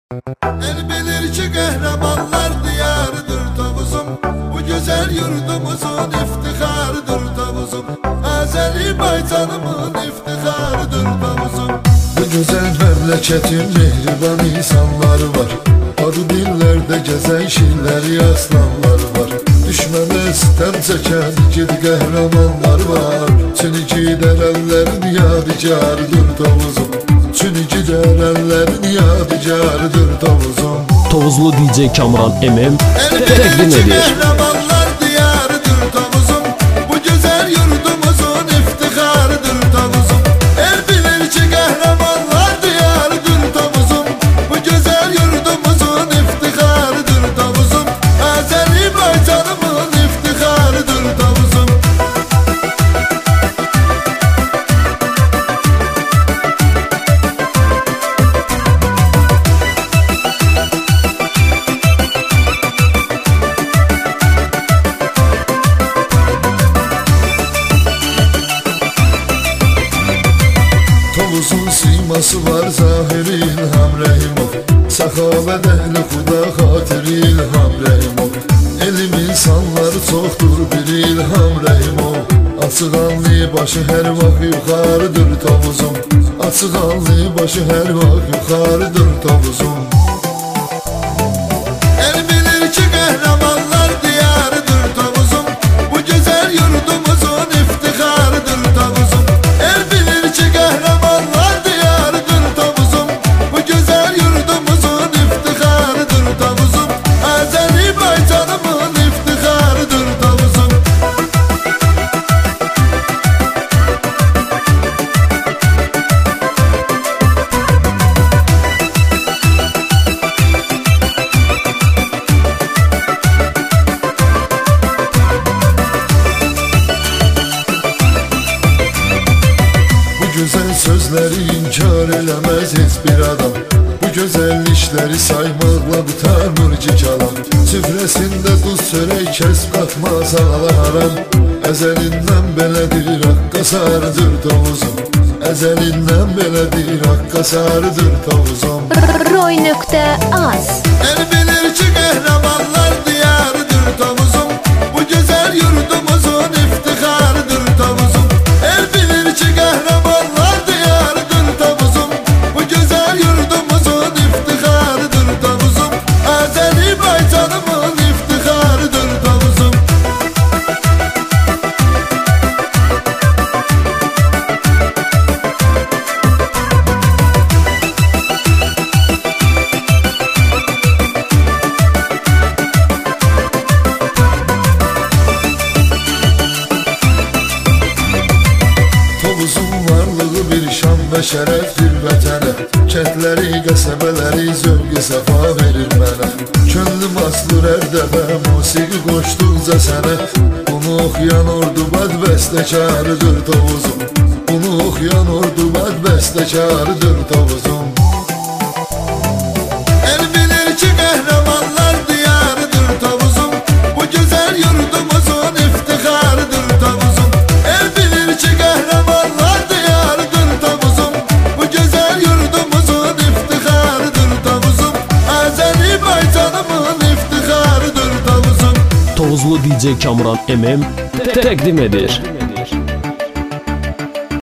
El bilir ki kahramanlar diyarıdır tavuzum. Bu güzel yurdumuzun iftiharıdır tavuzum. Azerbaycanımın iftiharıdır tavuzum. Bu güzel memleketin mehriban insanları var. Adı dillerde gezen şiirleri aslanlar var. Düşmene sitem çeken igid kahramanlar var. Çünkü derellerin yadigarıdır tavuzum. Çünkü derellerin yadigarıdır tavuzum. Tovuzlu DJ Kamran MM təqdim edir. Kahramanlar diyarıdır tavuzum. Bu güzel yurdumuzun iftiharıdır tavuzum. El bilir ki kahramanlar diyarıdır tavuzum. Bu güzel yurdumuzun iftiharıdır tavuzum. Azerbaycanımın iftiharıdır tavuzum. Tavuzun siması var Zahir İlham Rəhimov. Səxavət əhli xuda xatir İlham Rəhimov. Elim insanları çoxdur bir İlham Rəhimov. Açıq allı başı hər vaxt yuxarıdır tavuzum. Açıq allı başı hər vaxt yuxarıdır tavuzum. El bilir ki kahramanlar diyarıdır tavuzum. Bu güzel yurdumuzun iftiharıdır tavuzum. El bilir ki kahramanlar diyarıdır tavuzum. Bu güzel yurdumuzun iftiharıdır tavuzum. Azerbaycanımın iftiharıdır tavuzum. Güzel sözleri inkar eləməz heç bir adam. Bu gözəl işləri saymaqla qutarmır ki kalam. Süfrəsində duz çörək kəsb qatmaz ağlaram. Əzəlindən belədir haqqa sarıdır tavuzum. Əzəlindən belədir haqqa sarıdır tavuzum. Roy.az El bilir ki kahramanlar diyarıdır tavuzum. Bu güzel yurdumuzun iftiharıdır tavuzum. El bilir ki kahramanlar diyarıdır tavuzum. Bu güzel yurdumuzun iftiharıdır tavuzum. Azerbaycanımın iftiharıdır tavuzum. Tovuzun varlığı bir şan və şərəfdir vətənə. Kəndləri, qəsəbələri zövqü səfa verir mənə. Könlüm asılır hər dəfə musiqi qoşduqca sənə. Bunu oxuyan ordu bədbəstəkarıdır tovuzum. Bunu oxuyan ordu bədbəstəkarıdır tovuzum. El bilir ki kahramanlar diyarıdır tavuzum. Bu güzel yurdumuzun iftiharıdır tavuzum. El bilir ki kahramanlar diyarıdır tavuzum. Bu güzel yurdumuzun iftiharıdır tavuzum. Azerbaycanımın iftiharıdır tavuzum. Tovuzlu DJ Kamran MM təqdim edir.